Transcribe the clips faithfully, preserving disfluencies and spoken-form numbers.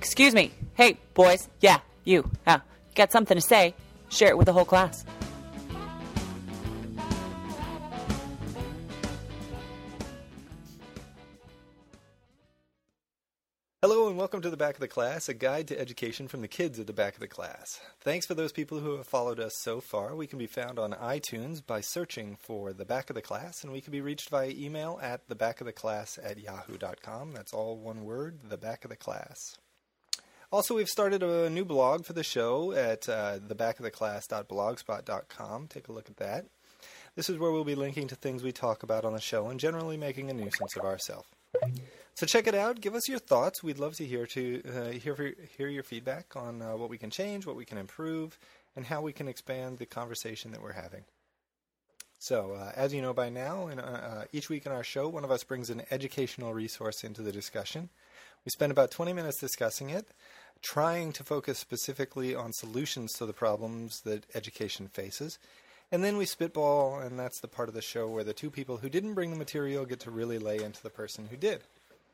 Excuse me. Hey, boys. Yeah, you. Uh, you got something to say? Share it with the whole class. Hello and welcome to The Back of the Class, a guide to education from the kids at the back of the class. Thanks for those people who have followed us so far. We can be found on iTunes by searching for The Back of the Class, and we can be reached via email at thebackoftheclass at yahoo dot com. That's all one word, The Back of the Class. Also, we've started a new blog for the show at uh, the back of the class dot blogspot dot com. Take a look at that. This is where we'll be linking to things we talk about on the show and generally making a nuisance of ourselves. So check it out. Give us your thoughts. We'd love to hear to uh, hear hear your feedback on uh, what we can change, what we can improve, and how we can expand the conversation that we're having. So, uh, as you know by now, in, uh, each week in our show, one of us brings an educational resource into the discussion. We spend about twenty minutes discussing it, trying to focus specifically on solutions to the problems that education faces. And then we spitball, and that's the part of the show where the two people who didn't bring the material get to really lay into the person who did.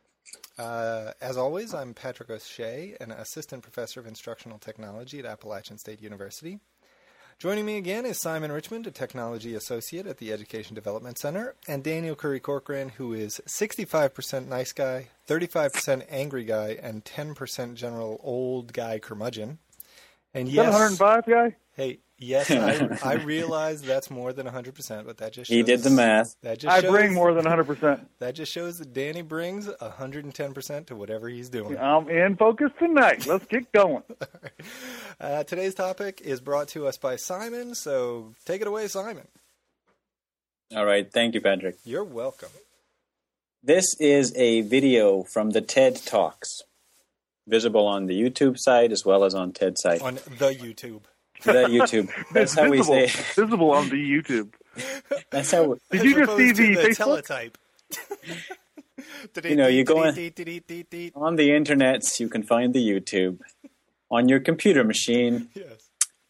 Uh, as always, I'm Patrick O'Shea, an assistant professor of instructional technology at Appalachian State University. Joining me again is Simon Richmond, a technology associate at the Education Development Center, and Daniel Curry Corcoran, who is sixty-five percent nice guy, thirty-five percent angry guy, and ten percent general old guy curmudgeon. And yes, one hundred five guy? Hey, yes, I, I realize that's more than one hundred percent, but that just shows... He did the math. That just I shows, bring more than one hundred percent. That just shows that Danny brings one hundred ten percent to whatever he's doing. I'm in focus tonight. Let's get going. Right. uh, today's topic is brought to us by Simon, so take it away, Simon. All right. Thank you, Patrick. You're welcome. This is a video from the TED Talks, visible on the YouTube site as well as on TED's site. On the YouTube. The YouTube. That's how we say it. Visible on the YouTube. That's how. Did you just see the, the Facebook? teletype? You know, you go on, on the internets, you can find the YouTube. On your computer machine. Yes.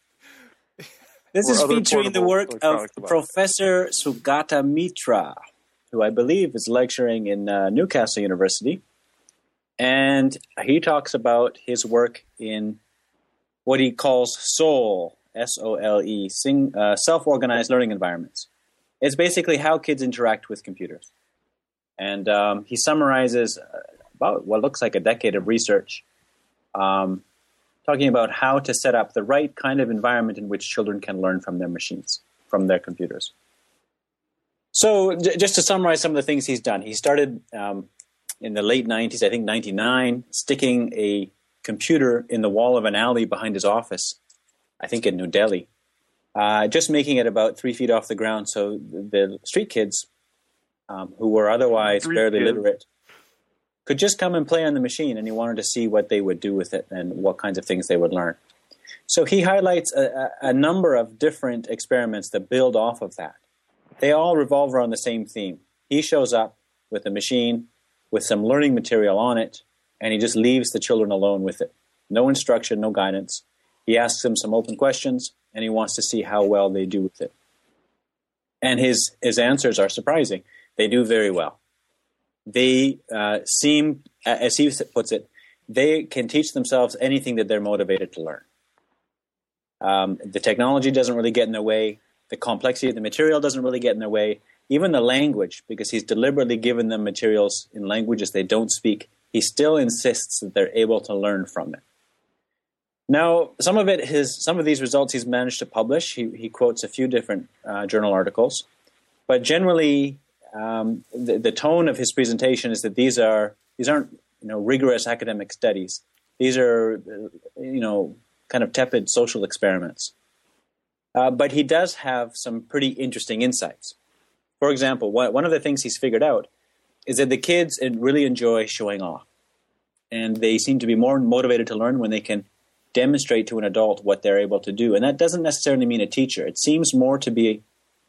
This Or is other featuring the portable work of electronic device. Professor Sugata Mitra, who I believe is lecturing in uh, Newcastle University. And he talks about his work in what he calls SOLE, S O L E, sing, uh, self-organized learning environments. It's basically how kids interact with computers. And um, he summarizes about what looks like a decade of research, um, talking about how to set up the right kind of environment in which children can learn from their machines, from their computers. So j- just to summarize some of the things he's done, he started um, in the late nineties, I think ninety-nine, sticking a computer in the wall of an alley behind his office, I think in New Delhi, uh, just making it about three feet off the ground so the street kids, um, who were otherwise Street fairly kids. literate, could just come and play on the machine, and he wanted to see what they would do with it and what kinds of things they would learn. So he highlights a, a number of different experiments that build off of that. They all revolve around the same theme. He shows up with a machine with some learning material on it, and he just leaves the children alone with it. No instruction, no guidance. He asks them some open questions, and he wants to see how well they do with it. And his, his answers are surprising. They do very well. They uh, seem, as he puts it, they can teach themselves anything that they're motivated to learn. Um, the technology doesn't really get in their way. The complexity of the material doesn't really get in their way. Even the language, because he's deliberately given them materials in languages they don't speak, he still insists that they're able to learn from it. Now, some of it, his, some of these results he's managed to publish. He, he quotes a few different uh, journal articles, but generally, um, the, the tone of his presentation is that these are these aren't you know rigorous academic studies. These are you know kind of tepid social experiments. Uh, but he does have some pretty interesting insights. For example, one, one of the things he's figured out is that the kids really enjoy showing off. And they seem to be more motivated to learn when they can demonstrate to an adult what they're able to do. And that doesn't necessarily mean a teacher. It seems more to be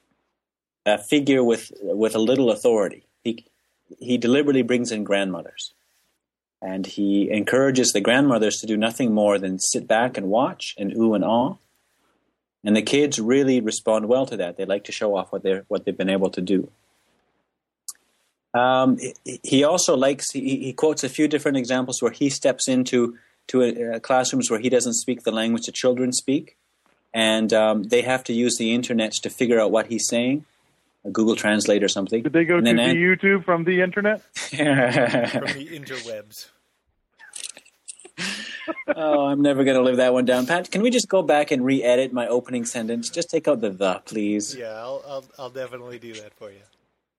a figure with with a little authority. He, he deliberately brings in grandmothers. And he encourages the grandmothers to do nothing more than sit back and watch and ooh and ah. And the kids really respond well to that. They like to show off what they're what they've been able to do. Um, he also likes, he, he quotes a few different examples where he steps into to a, uh, classrooms where he doesn't speak the language the children speak, and um, they have to use the internet to figure out what he's saying, a Google Translate or something. Did they go and to then the an- YouTube from the internet? From the interwebs. Oh, I'm never going to live that one down. Pat, can we just go back and re-edit my opening sentence? Just take out the the, please. Yeah, I'll, I'll I'll definitely do that for you.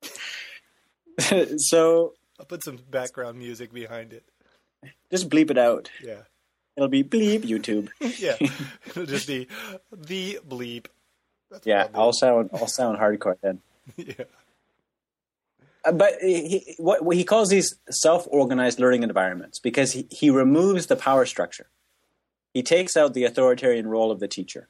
So I'll put some background music behind it. just bleep it out. Yeah. It'll be bleep YouTube. Yeah. It'll just be the bleep. That's Yeah, what I'll sound I'll sound hardcore then. do. Yeah. Uh, But he, what, what he calls these self-organized learning environments because he, he removes the power structure. He takes out the authoritarian role of the teacher.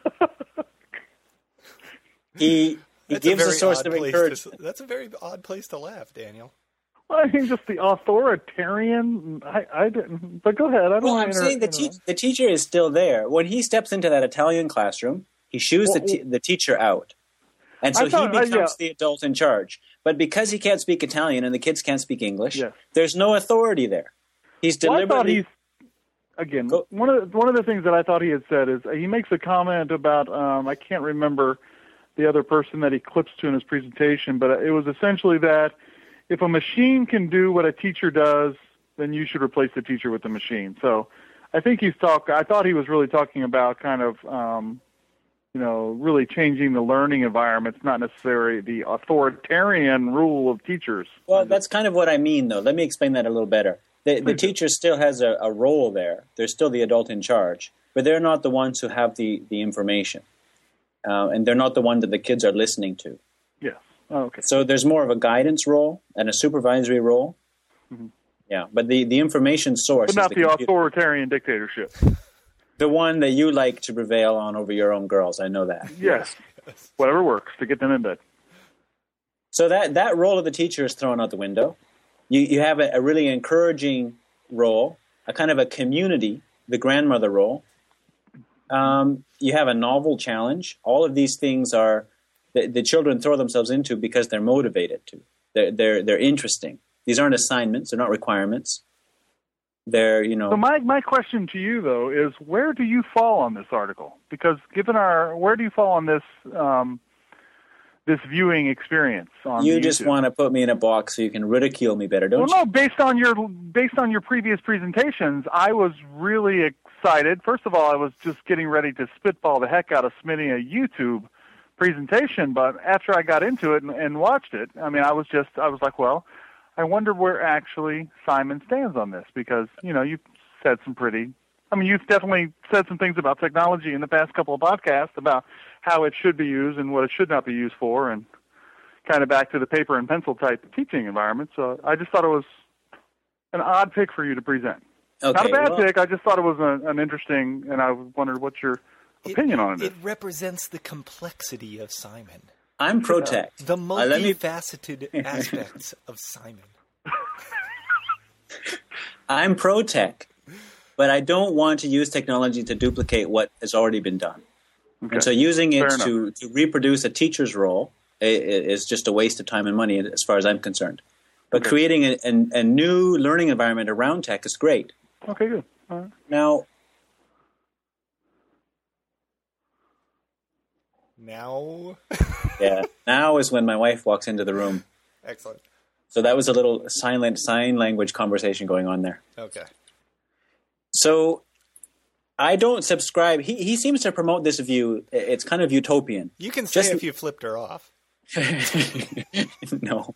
he he That's gives a, a very source odd of place encouragement. To, that's a very odd place to laugh, Daniel. Well, I mean, just the authoritarian. I, I didn't. But go ahead. I don't. Well, I'm inter- saying the, you know. te- the teacher is still there. When he steps into that Italian classroom, he shoos Well, the, te- the teacher out. And so I thought- he uh, becomes yeah. the adult in charge. But because he can't speak Italian and the kids can't speak English, Yes. there's no authority there. He's Well, I thought deliberately... he's again Go- one of the, one of the things that I thought he had said is he makes a comment about um, I can't remember the other person that he clips to in his presentation, but it was essentially that if a machine can do what a teacher does, then you should replace the teacher with the machine. So I think he's talk. I thought he was really talking about kind of um, you know really changing the learning environment. It's not necessarily the authoritarian rule of teachers. Well, that's kind of what I mean, though. Let me explain that a little better. The, the teacher still has a, a role there. They're still the adult in charge, but they're not the ones who have the, the information. Uh, and they're not the one that the kids are listening to. Yes. Oh, okay. So there's more of a guidance role and a supervisory role. Mm-hmm. Yeah, but the, the information source But not is the, the, computer. authoritarian dictatorship. The one that you like to prevail on over your own girls. I know that. Yes. Whatever works to get them in bed. So that, that role of the teacher is thrown out the window. You you have a, a really encouraging role, a kind of a community, the grandmother role. Um, you have a novel challenge. All of these things are the, the children throw themselves into because they're motivated to. They're they're they're interesting. These aren't assignments. They're not requirements. They're you know. So my my question to you though is where do you fall on this article? Because given our where do you fall on this um, this viewing experience on You the just YouTube? want to put me in a box so you can ridicule me better, don't Well, you? no. Based on your based on your previous presentations, I was really excited. First of all, I was just getting ready to spitball the heck out of Smitty a YouTube presentation, but after I got into it and, and watched it, I mean, I was just I was like, well, I wonder where actually Simon stands on this because you know you've said some pretty. I mean, you've definitely said some things about technology in the past couple of podcasts about how it should be used and what it should not be used for, and kind of back to the paper and pencil type teaching environment. So I just thought it was an odd pick for you to present. Okay, Not a bad well, pick. I just thought it was a, an interesting, and I wondered what's your opinion it, on it. It represents the complexity of Simon. I'm pro-tech. The Uh, let me- multifaceted aspects of Simon. I'm pro-tech, but I don't want to use technology to duplicate what has already been done. Okay. And so using it Fair to, to reproduce a teacher's role i- i- is just a waste of time and money as far as I'm concerned. But Okay. creating a, a, a new learning environment around tech is great. Okay, good. All right. Now, Now, yeah, now is when my wife walks into the room. excellent. So that was a little silent sign language conversation going on there. Okay. So I don't subscribe. He, he seems to promote this view. It's kind of utopian. You can say Just- if you flipped her off. No.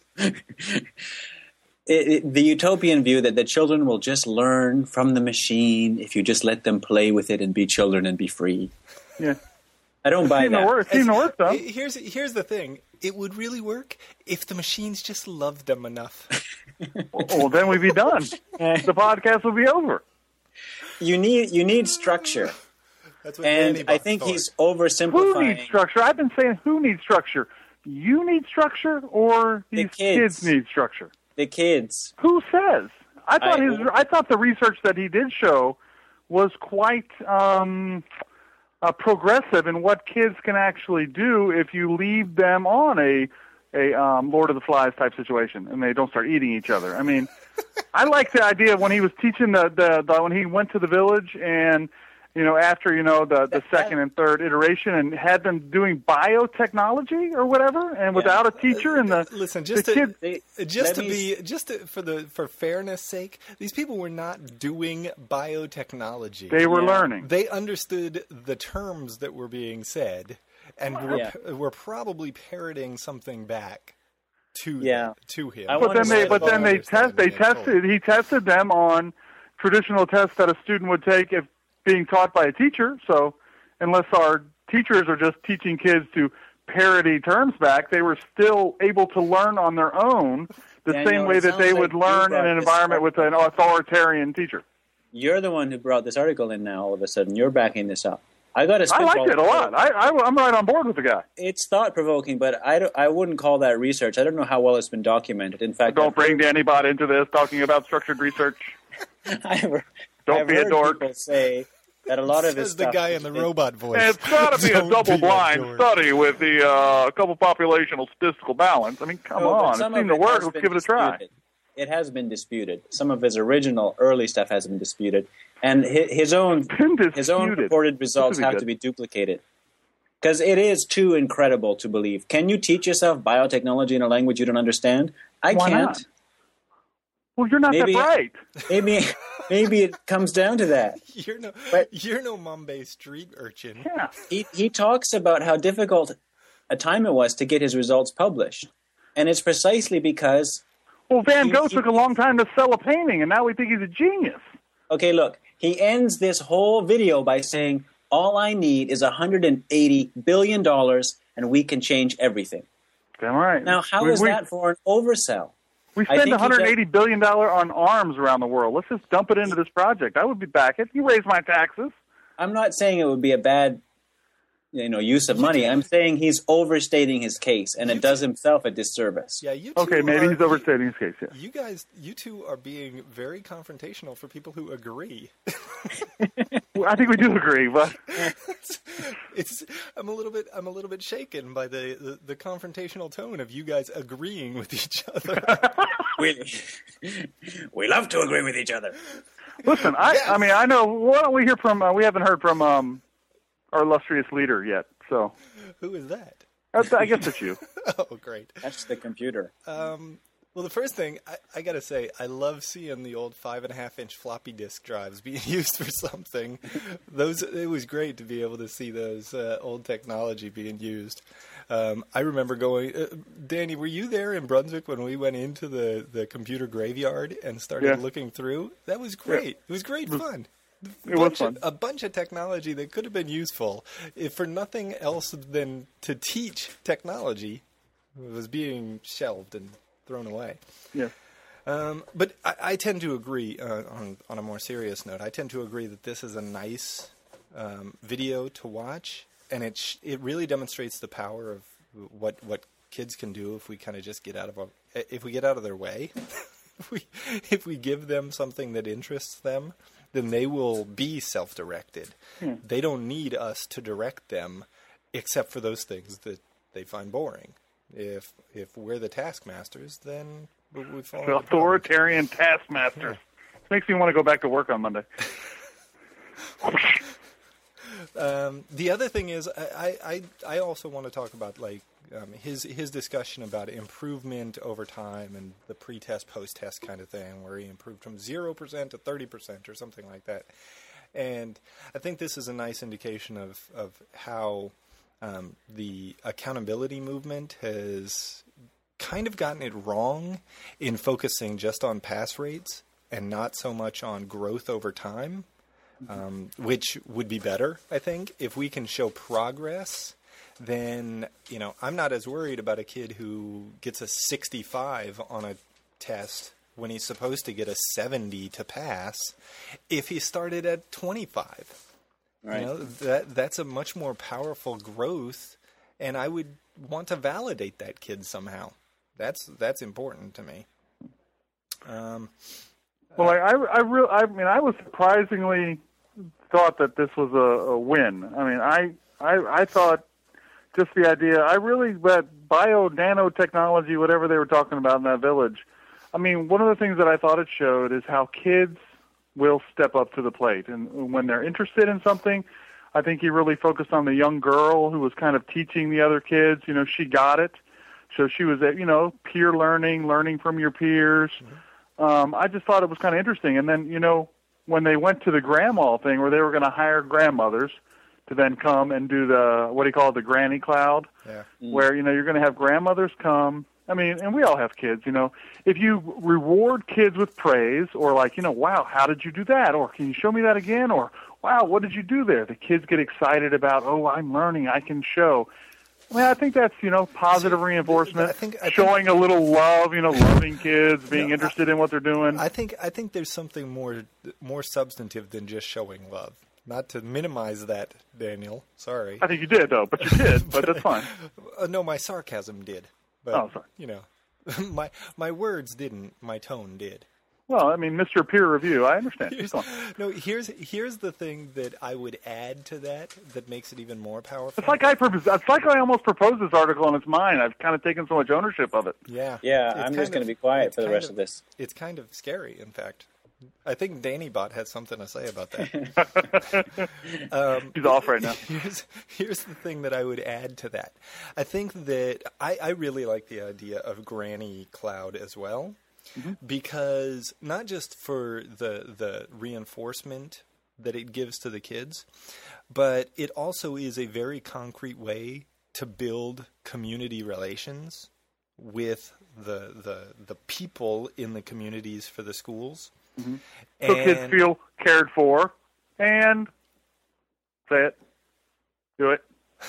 It, it, the utopian view that the children will just learn from the machine if you just let them play with it and be children and be free. Yeah. I don't buy Seemed to that. work. Seemed to work, though. Here's here's the thing. It would really work if the machines just loved them enough. Well, then we'd be done. The podcast would be over. You need you need structure, That's what and Danny I Buck think thought. he's Who oversimplifying. needs structure? I've been saying who needs structure. You need structure, or The these kids. kids need structure. The kids. Who says? I thought I- his. I thought the research that he did show was quite um, uh, progressive in what kids can actually do if you leave them on a a um, Lord of the Flies type situation, and they don't start eating each other. I mean, I like the idea of when he was teaching the, the, the when he went to the village and, you know, after, you know, the, the second and third iteration and had them doing biotechnology or whatever, and without a teacher and the listen, just the to, kid, they, just to be just to, for the for fairness sake, these people were not doing biotechnology. They were Yeah. learning. They understood the terms that were being said, and were, Yeah. were probably parroting something back to Yeah. to him. I But wanna then they say but then they test they tested he tested them on traditional tests that a student would take if being taught by a teacher. So unless our teachers are just teaching kids to parody terms back, they were still able to learn on their own the Daniel, same way it that they sounds would like you learn in brought an this environment up. with an authoritarian teacher. You're the one who brought this article in now, all of a sudden. You're backing this up. I got to I liked it a lot. I, I, I'm right on board with the guy. It's thought-provoking, but I, don't, I wouldn't call that research. I don't know how well it's been documented. In fact, Don't I've bring Danny Bot into this talking about structured research. I've, Don't I've be a heard dork. people say that a lot of his Says the stuff guy is in the been- robot voice. And it's got to be a Don't be a double-blind dork. study with the uh, couple populational statistical balance. I mean, come No, but on. It some seemed of to it work. has Let's been give it a try. disputed. It has been disputed. Some of his original early stuff has been disputed, and his, his own Been his own disputed. reported results This would be have good. to be duplicated. Because it is too incredible to believe. Can you teach yourself biotechnology in a language you don't understand? I Why can't. not? Well, you're not Maybe- that bright. Maybe maybe it comes down to that. You're no, But- you're no Mumbai street urchin. Yeah. He he talks about how difficult a time it was to get his results published, and it's precisely because Well, Van He- Gogh he- took a long time to sell a painting, and now we think he's a genius. okay, look, he ends this whole video by saying, "All I need is one hundred eighty billion dollars, and we can change everything." Damn right. Now, how we, is we, that for an oversell? We I spend think he one hundred eighty billion dollars on arms around the world. Let's just dump it into this project. I would be back it. You raise my taxes. I'm not saying it would be a bad, you know, use of money. I'm saying he's overstating his case, and it does himself a disservice. Yeah, you two Okay, maybe are- he's overstating his case, yeah. You guys, you two are being very confrontational for people who agree. Well, I think we do agree, but It's I'm a little bit I'm a little bit shaken by the, the, the confrontational tone of you guys agreeing with each other. We, we love to agree with each other. listen, I, Yes. I mean, I know, why don't we hear from, uh, we haven't heard from um, our illustrious leader yet, so Who is that? I, I guess it's you. Oh, great. That's the computer. Um, well, the first thing I, I gotta say, I love seeing the old five and a half inch floppy disk drives being used for something. Those it was great to be able to see those uh, old technology being used. Um, I remember going, uh, Danny, were you there in Brunswick when we went into the, the computer graveyard and started Yeah. looking through? That was great. It was great fun. It was bunch fun. Of, a bunch of technology that could have been useful if for nothing else than to teach technology was being shelved and thrown away. Yeah. Um, but I, I tend to agree, uh, on, on a more serious note, I tend to agree that this is a nice um, video to watch, and it sh- it really demonstrates the power of what what kids can do if we kind of just get out of our, if we get out of their way. if we if we give them something that interests them, then they will be self-directed. Hmm. They don't need us to direct them, except for those things that they find boring. If if we're the taskmasters, then we, we fall into problems. Authoritarian taskmasters. Makes me want to go back to work on Monday. Um, the other thing is, I, I, I also want to talk about like um, his his discussion about improvement over time and the pre-test, post-test kind of thing, where he improved from zero percent to thirty percent or something like that. And I think this is a nice indication of of how um, the accountability movement has kind of gotten it wrong in focusing just on pass rates and not so much on growth over time. Um, which would be better, I think. If we can show progress, then, you know, I'm not as worried about a kid who gets a sixty-five on a test when he's supposed to get a seventy to pass if he started at twenty-five. Right. You know, that that's a much more powerful growth, and I would want to validate that kid somehow. That's that's important to me. Um, Well, I, I, I, real, I mean, I was surprisingly thought that this was a, a win. I mean, I, I, I thought just the idea. I really, that bio nanotechnology, whatever they were talking about in that village. I mean, one of the things that I thought it showed is how kids will step up to the plate. And when they're interested in something, I think he really focused on the young girl who was kind of teaching the other kids. You know, she got it. So she was, you know, peer learning, learning from your peers. Mm-hmm. Um, I just thought it was kind of interesting. And then, you know, when they went to the grandma thing where they were going to hire grandmothers to then come and do the, what do you call it, the granny cloud, yeah. mm-hmm. where, you know, you're going to have grandmothers come. I mean, and we all have kids, you know. If you reward kids with praise or like, you know, wow, how did you do that? Or can you show me that again? Or, wow, what did you do there? The kids get excited about, oh, I'm learning, I can show. Well, I think that's, you know, positive See, reinforcement, I think, I showing think, a little love, you know, loving kids, being no, interested I, in what they're doing. I think I think there's something more more substantive than just showing love. Not to minimize that, Daniel. Sorry. I think you did, though, but you did, but that's fine. Uh, no, my sarcasm did. But, oh, sorry. You know, my my words didn't, my tone did. Well, I mean, Mister Peer Review, I understand. Here's, no, here's here's the thing that I would add to that that makes it even more powerful. It's like I purpose, it's like I almost proposed this article and it's mine. I've kind of taken so much ownership of it. Yeah. Yeah, I'm just going to be quiet for the rest of, of this. It's kind of scary, in fact. I think DannyBot has something to say about that. um, He's off right now. Here's, here's the thing that I would add to that. I think that I, I really like the idea of Granny Cloud as well. Mm-hmm. Because not just for the the reinforcement that it gives to the kids, but it also is a very concrete way to build community relations with the the the people in the communities for the schools. Mm-hmm. So and, kids feel cared for and say it, do it.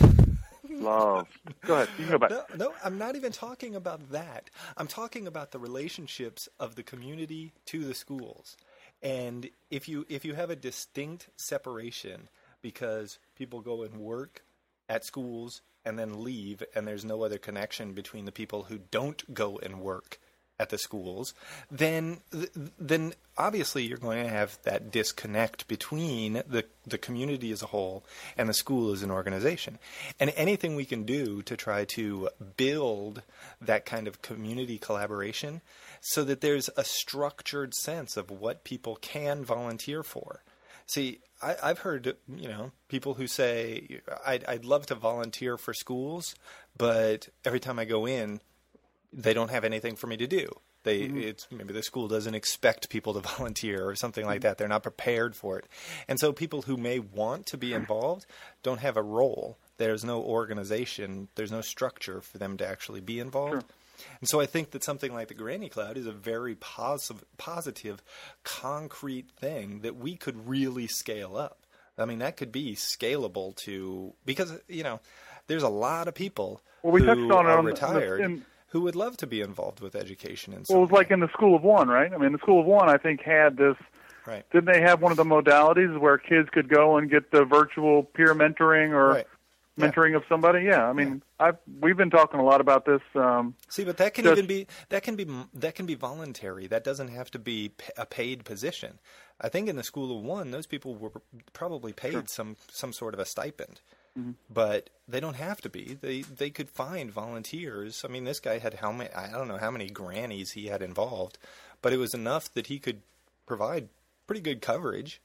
Love. Go ahead. You can go back. No, no, I'm not even talking about that. I'm talking about the relationships of the community to the schools. And if you if you have a distinct separation because people go and work at schools and then leave and there's no other connection between the people who don't go and work at the schools, then then obviously you're going to have that disconnect between the, the community as a whole and the school as an organization. And anything we can do to try to build that kind of community collaboration so that there's a structured sense of what people can volunteer for. See, I, I've heard, you know, people who say, I'd, I'd love to volunteer for schools, but every time I go in, they don't have anything for me to do. They, mm-hmm. it's maybe the school doesn't expect people to volunteer or something like that. They're not prepared for it. And so people who may want to be involved don't have a role. There's no organization. There's no structure for them to actually be involved. Sure. And so I think that something like the Granny Cloud is a very positive, positive, concrete thing that we could really scale up. I mean, that could be scalable to – because, you know, there's a lot of people well, we who touched on are it on retired the, in, who would love to be involved with education. In well, it was way. like in the School of One, right? I mean, the School of One, I think, had this – right. Didn't they have one of the modalities where kids could go and get the virtual peer mentoring or right. mentoring yeah. of somebody? Yeah, I mean, yeah. I've we've been talking a lot about this. Um, See, but that can just, even be that can be that can be voluntary. That doesn't have to be a paid position. I think in the School of One, those people were probably paid sure. some some sort of a stipend. Mm-hmm. But they don't have to be. They they could find volunteers. I mean, this guy had how many? I don't know how many grannies he had involved, but it was enough that he could provide pretty good coverage.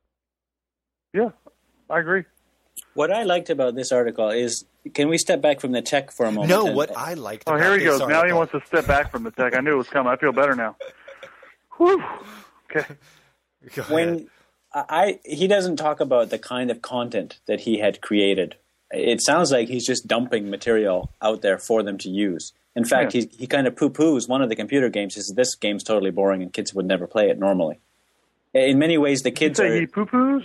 Yeah, I agree. What I liked about this article is, can we step back from the tech for a moment? No, and, what I liked. Oh, about here he this goes. article, now he wants to step back from the tech. I knew it was coming. I feel better now. Whew. Okay. Go when ahead. I he doesn't talk about the kind of content that he had created. It sounds like he's just dumping material out there for them to use. In fact, yeah. he he kind of poo-poos one of the computer games. He says, this game's totally boring and kids would never play it normally. In many ways, the kids Did you say are... he poo-poos?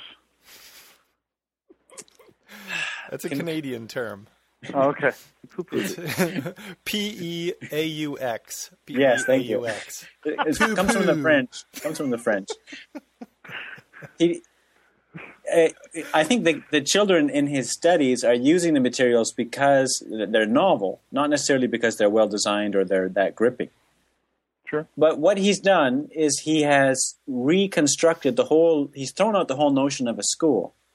That's a Can, Canadian term. Oh, okay. P E A U X. Yes, thank you. It comes from the French. It comes from the French. He, uh, I think the, the children in his studies are using the materials because they're novel, not necessarily because they're well designed or they're that gripping. Sure. But what he's done is he has reconstructed the whole, he's thrown out the whole notion of a school.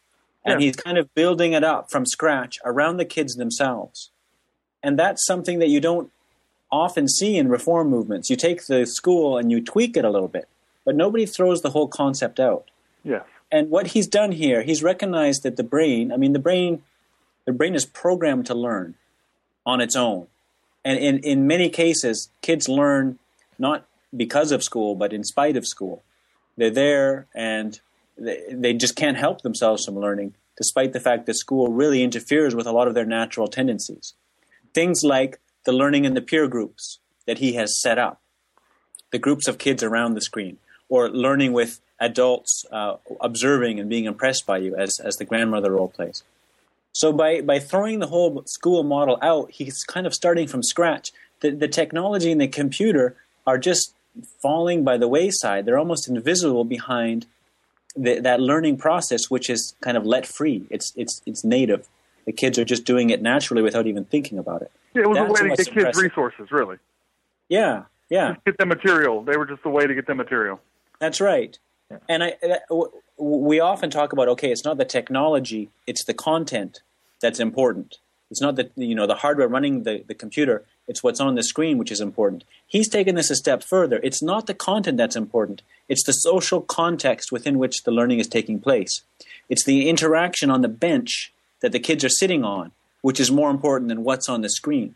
And Yeah. he's kind of building it up from scratch around the kids themselves. And that's something that you don't often see in reform movements. You take the school and you tweak it a little bit, but nobody throws the whole concept out. Yes. And what he's done here, he's recognized that the brain, I mean, the brain, the brain is programmed to learn on its own. And in, in many cases, kids learn not because of school, but in spite of school. They're there and they, they just can't help themselves from learning, despite the fact that school really interferes with a lot of their natural tendencies. Things like the learning in the peer groups that he has set up, the groups of kids around the screen, or learning with adults uh, observing and being impressed by you as, as the grandmother role plays. So by, by throwing the whole school model out, he's kind of starting from scratch. The, the technology and the computer are just falling by the wayside. They're almost invisible behind the, that learning process, which is kind of let free. It's, it's, it's native. The kids are just doing it naturally without even thinking about it. Yeah, it was That's a way to what's get kids impressive. resources, really. Yeah, yeah. Get them material. They were just a way to get them material. That's right. And I, that- w- we often talk about, okay, it's not the technology, it's the content that's important. It's not the, you know, the hardware running the, the computer, it's what's on the screen which is important. He's taken this a step further. It's not the content that's important. It's the social context within which the learning is taking place. It's the interaction on the bench that the kids are sitting on, which is more important than what's on the screen.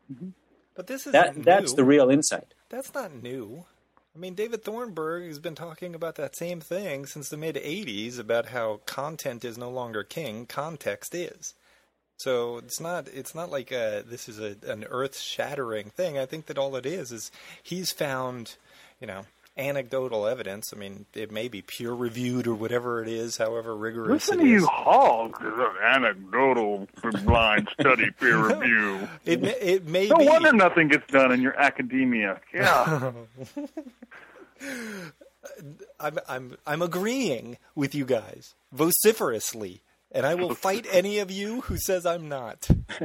But this is That, that's the real insight. That's not new. I mean, David Thornburg has been talking about that same thing since the mid-eighties about how content is no longer king, context is. So it's not it's not like uh, this is a, an earth-shattering thing. I think that all it is is he's found, you know, anecdotal evidence. I mean, it may be peer-reviewed or whatever it is, however rigorous Listen it to is. you hogs. Anecdotal blind study peer review. It may, it may No be. wonder nothing gets done in your academia. Yeah. I'm I'm I'm agreeing with you guys vociferously, and I will fight any of you who says I'm not.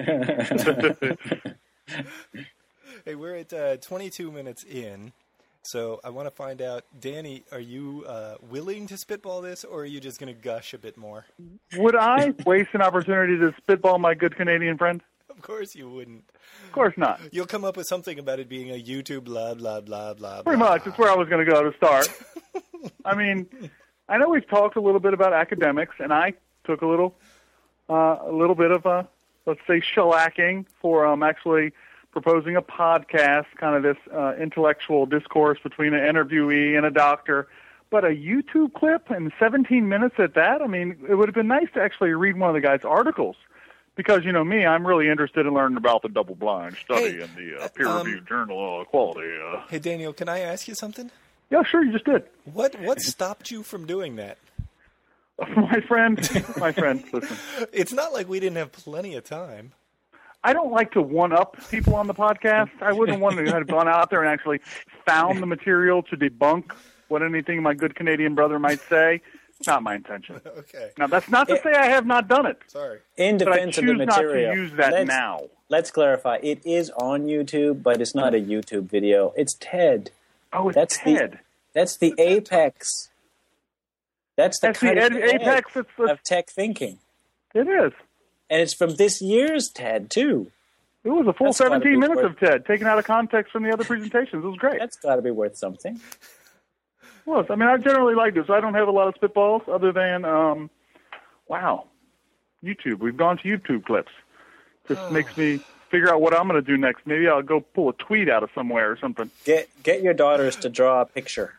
Hey, we're at uh, twenty-two minutes in, so I want to find out, Danny, are you uh, willing to spitball this, or are you just going to gush a bit more? Would I waste an opportunity to spitball my good Canadian friend? Of course you wouldn't. Of course not. You'll come up with something about it being a YouTube blah, blah, blah, blah, Pretty blah. much. That's where I was going to go to start. I mean, I know we've talked a little bit about academics, and I took a little, uh, a little bit of a, let's say, shellacking for um, actually proposing a podcast, kind of this uh, intellectual discourse between an interviewee and a doctor. But a YouTube clip and seventeen minutes at that, I mean, it would have been nice to actually read one of the guy's articles. Because, you know me, I'm really interested in learning about the double-blind study Hey, and the uh, peer-reviewed um, journal uh, quality. Uh. Hey, Daniel, can I ask you something? Yeah, sure, you just did. What what stopped you from doing that? My friend, my friend, listen. It's not like we didn't have plenty of time. I don't like to one-up people on the podcast. I wouldn't want to have gone out there and actually found the material to debunk what anything my good Canadian brother might say. It's not my intention. Okay. Now, that's not to say I have not done it. Sorry. In But I defense of choose the not material, to use that let's, now. let's clarify. It is on YouTube, but it's not a YouTube video. It's TED. Oh, it's That's TED. the that's the apex. That's the That's the cutting ed- edge apex. It's, it's, of tech thinking, it is. and it's from this year's TED too. It was a full That's gotta seventeen be minutes worth- of TED, taken out of context from the other presentations. It was great. That's got to be worth something. Well, I mean, I generally like this. I don't have a lot of spitballs other than, um, wow, YouTube. We've gone to YouTube clips. Just makes me figure out what I'm going to do next. Maybe I'll go pull a tweet out of somewhere or something. Get get your daughters to draw a picture.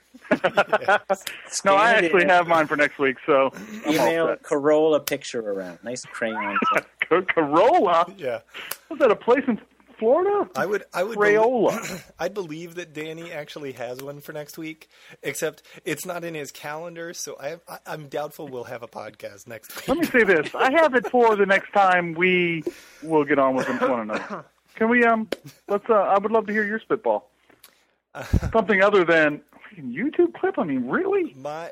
No, I Scan it actually in. have mine for next week, so I'm all Email set. Corolla picture around. Nice crayon. Co- Corolla? Yeah. Was that a place in Florida? I would I would Crayola. I believe that Danny actually has one for next week, except it's not in his calendar, so I, I I'm doubtful we'll have a podcast next week. Let me say this. I have it for the next time we will get on with one another. Can we, um, let's, uh, I would love to hear your spitball. Something other than freaking YouTube clip? I mean, really? My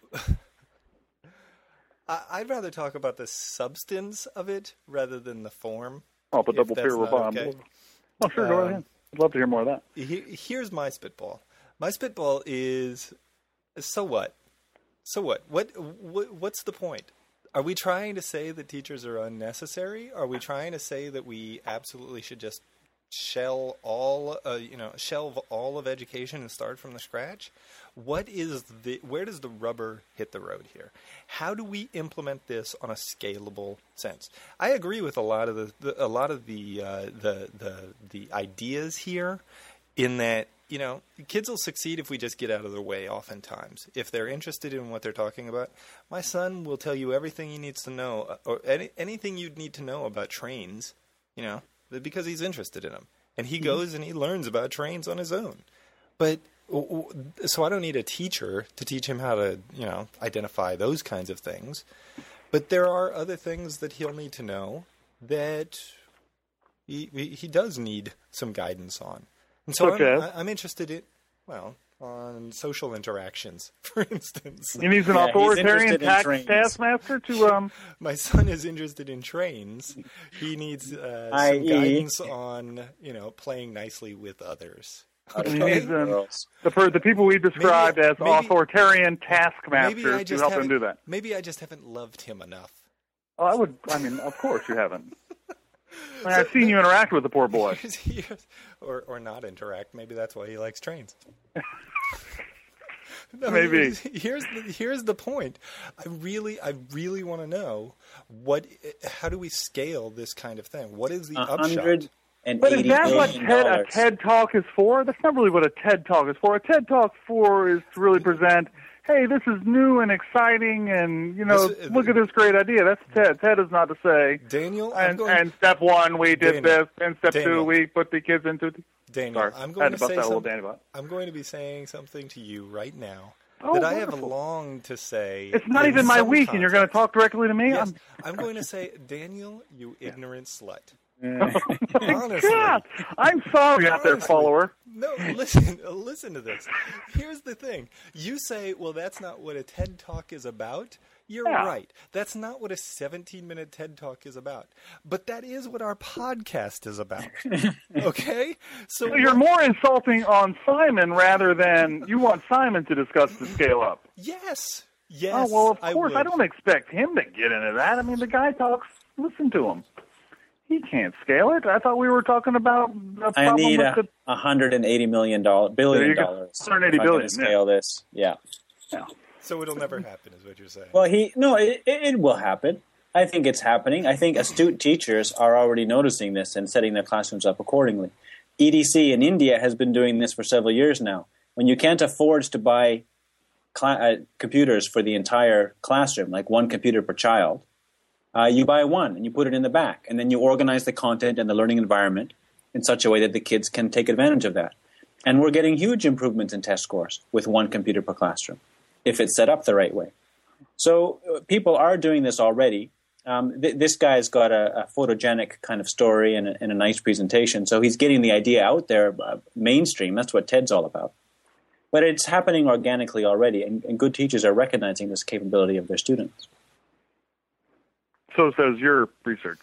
I, I'd rather talk about the substance of it rather than the form. Oh, but If double that's peer not rebuttal. okay. Oh, sure, go Um, ahead. I'd love to hear more of that. He- Here's my spitball. My spitball is, so what? So what? What, what what's the point Are we trying to say that teachers are unnecessary? Are we trying to say that we absolutely should just shell all, uh, you know, shelve all of education and start from the scratch? What is the, where does the rubber hit the road here? How do we implement this on a scalable sense? I agree with a lot of the, the a lot of the, uh, the the the ideas here, in that, you know, kids will succeed if we just get out of their way oftentimes. If they're interested in what they're talking about, my son will tell you everything he needs to know, or any, anything you'd need to know about trains, you know, because he's interested in them. And he goes and he learns about trains on his own. But so I don't need a teacher to teach him how to, you know, identify those kinds of things. But there are other things that he'll need to know that he, he does need some guidance on. And so okay. I'm, I'm interested in, well, on social interactions, for instance. He needs an Yeah, authoritarian tax trains. taskmaster to um. My son is interested in trains. He needs uh, I some E. guidance on, you know, playing nicely with others. He Okay? needs um, the per- the people we described Maybe- as maybe- authoritarian Maybe I taskmasters to just help him haven't- do that. Maybe I just haven't loved him enough. Oh, I would. I mean, of course you haven't. I mean, I've seen you interact with the poor boy. Here's- here's- or or not interact. Maybe that's why he likes trains. No, Maybe. here's, here's the here's the point. I really I really want to know what how do we scale this kind of thing? What is the A upshot? hundred and But is eighty that what billion TED, a dollars. TED Talk is for? That's not really what a TED Talk is for. A TED Talk for is to really present, hey, this is new and exciting, and, you know, This- look at this great idea. That's TED. TED is not to say, Daniel, I'm and, going, and step one, we did Daniel, this, and step Daniel. two, we put the kids into the... Daniel, Sorry, I'm I had going to to bust say that little something. Danny butt. I'm going to be saying something to you right now Oh, that I have wonderful. longed to say. It's not in even my some week, and you're going to context. talk directly to me? Yes, I'm, I'm going to say, Daniel, you ignorant slut. my Honestly. God, I'm sorry out there, Honestly. follower. No, listen, listen to this. Here's the thing. You say, well, that's not what a TED Talk is about. You're Yeah. right. That's not what a seventeen-minute TED Talk is about. But that is what our podcast is about. Okay? So So you're what- more insulting on Simon rather than you want Simon to discuss the scale up. Yes. Yes. Oh, well, of I course. I, would. don't expect him to get into that. I mean, the guy talks. Listen to him. He can't scale it. I thought we were talking about the I problem need with a, the... a hundred and eighty million dollar There billion you go. dollars. one hundred eighty if I'm gonna billion, yeah. Scale this, yeah. Yeah. So it'll never happen, is what you're saying. Well, he no, it, it it will happen. I think it's happening. I think astute teachers are already noticing this and setting their classrooms up accordingly. E D C in India has been doing this for several years now. When you can't afford to buy cla- uh, computers for the entire classroom, like one computer per child, uh, you buy one and you put it in the back, and then you organize the content and the learning environment in such a way that the kids can take advantage of that. And we're getting huge improvements in test scores with one computer per classroom, if it's set up the right way. So uh, people are doing this already. Um, th- this guy's got a, a photogenic kind of story and a, and a nice presentation, so he's getting the idea out there uh, mainstream. That's what TED's all about. But it's happening organically already, and, and good teachers are recognizing this capability of their students. So says your research.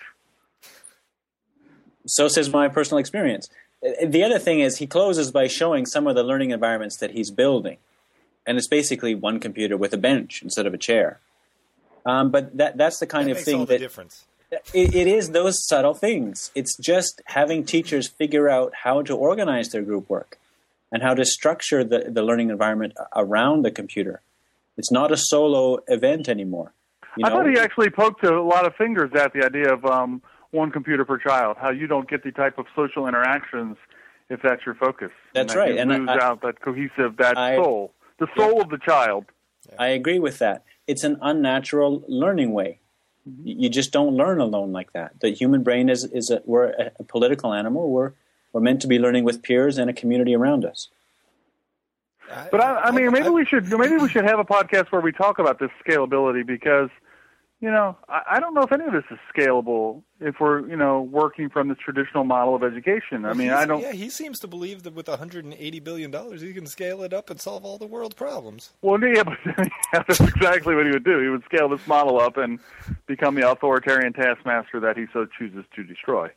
So says my personal experience. Uh, The other thing is he closes by showing some of the learning environments that he's building. And it's basically one computer with a bench instead of a chair. Um, but that that's the kind that of makes thing all that the difference. it, it is those subtle things. It's just having teachers figure out how to organize their group work and how to structure the, the learning environment around the computer. It's not a solo event anymore. You I know? thought he actually poked a lot of fingers at the idea of um, one computer per child, how you don't get the type of social interactions if that's your focus. That's and that right. You And I- lose I- out that cohesive, that I- soul, the soul of the child. I agree with that. It's an unnatural learning way. Mm-hmm. You just don't learn alone like that. The human brain is, is a, we're a, a political animal. We're, we're meant to be learning with peers and a community around us. I, But I, I mean, maybe I- we should maybe we should have a podcast where we talk about this scalability because, you know, I, I don't know if any of this is scalable if we're you know working from the traditional model of education. I mean, he's- I don't. Yeah, he seems to believe that with one hundred eighty billion dollars, he can scale it up and solve all the world's problems. Well, yeah, but that's exactly what he would do. He would scale this model up and become the authoritarian taskmaster that he so chooses to destroy.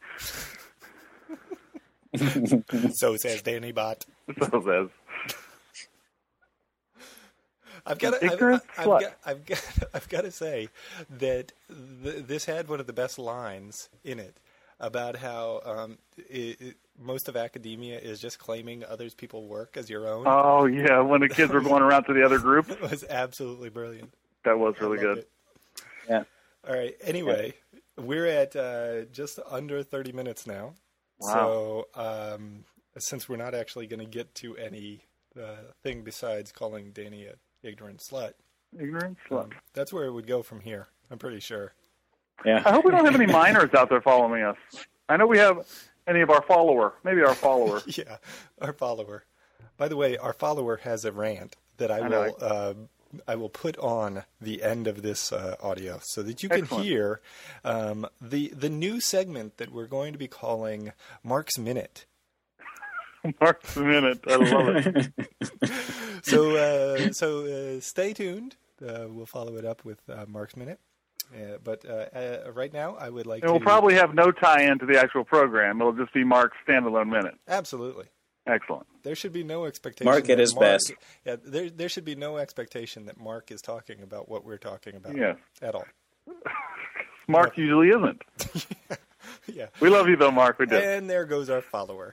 So says Danny Bot. So says. I've got to, ignorant I've, slut. I've, got, I've got, I've got to say that th- this had one of the best lines in it about how um, it, it, most of academia is just claiming others people's work as your own. Oh yeah, when the kids were going around to the other group. It was absolutely brilliant. That was really I loved good. it. Yeah. All right. Anyway, we're at uh, just under thirty minutes now. Wow. So um, since we're not actually going to get to any uh, thing besides calling Danny a ignorant slut, Ignorant slut. um, that's where it would go from here. I'm pretty sure. Yeah. I hope we don't have any minors out there following us. I know we have any of our follower, maybe our follower. Yeah, our follower. By the way, our follower has a rant that I, I know. will uh, I will put on the end of this uh, audio so that you can Excellent. hear um, the the new segment that we're going to be calling Mark's Minute. Mark's Minute. I love it. So uh, so uh, stay tuned. Uh, we'll follow it up with uh, Mark's Minute. Uh, but uh, uh, right now, I would like And to. we'll probably have no tie-in to the actual program. It'll just be Mark's standalone minute. Absolutely. Excellent. There should be no expectation. Mark at that his Mark, best. Yeah, there there should be no expectation that Mark is talking about what we're talking about. Yes. At all. Mark usually isn't. Yeah. We love you though, Mark. We do. And there goes our follower.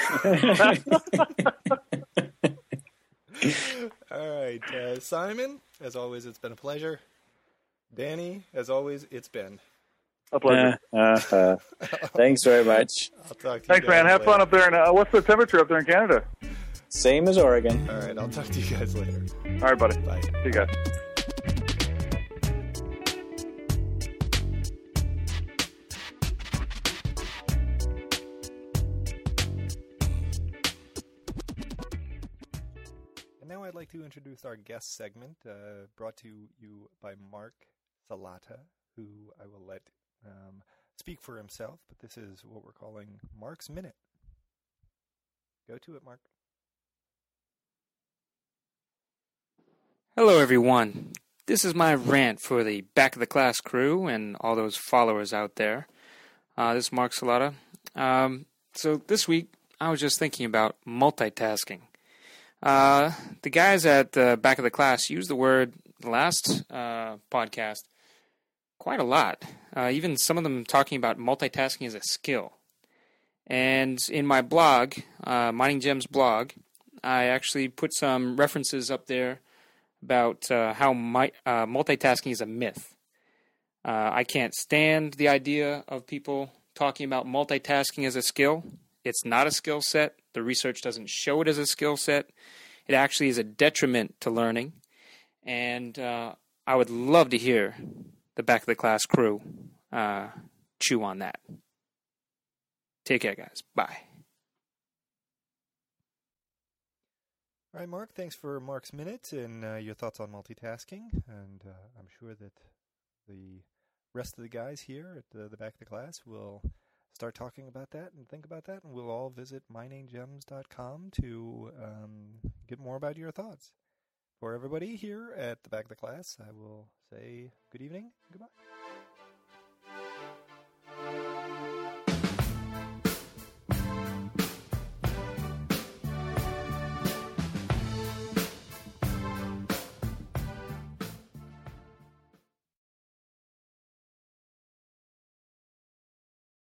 All right, uh, Simon. As always, it's been a pleasure. Danny, as always, it's been. A pleasure. Uh, uh, uh. Thanks very much. I'll talk to you Thanks, guys man. Have later. fun up there. In, uh, what's the temperature up there in Canada? Same as Oregon. All right, I'll talk to you guys later. All right, buddy. Bye. See you guys. And now I'd like to introduce our guest segment, uh, brought to you by Mark Salata, who I will let um, speak for himself, but this is what we're calling Mark's Minute. Go to it, Mark. Hello, everyone. This is my rant for the Back of the Class crew and all those followers out there. Uh, this is Mark Salata. Um, so this week, I was just thinking about multitasking. Uh, the guys at the Back of the Class used the word the last uh, podcast quite a lot. Uh, even some of them talking about multitasking as a skill. And in my blog, uh, Mining Gems blog, I actually put some references up there about uh, how my, uh, multitasking is a myth. Uh, I can't stand the idea of people talking about multitasking as a skill. It's not a skill set. The research doesn't show it as a skill set. It actually is a detriment to learning. And uh, I would love to hear the Back of the Class crew uh, chew on that. Take care, guys. Bye. All right, Mark, thanks for Mark's Minute and uh, your thoughts on multitasking. And uh, I'm sure that the rest of the guys here at the, the Back of the Class will start talking about that and think about that, and we'll all visit mining gems dot com to um, get more about your thoughts. For everybody here at the Back of the Class, I will say good evening and goodbye.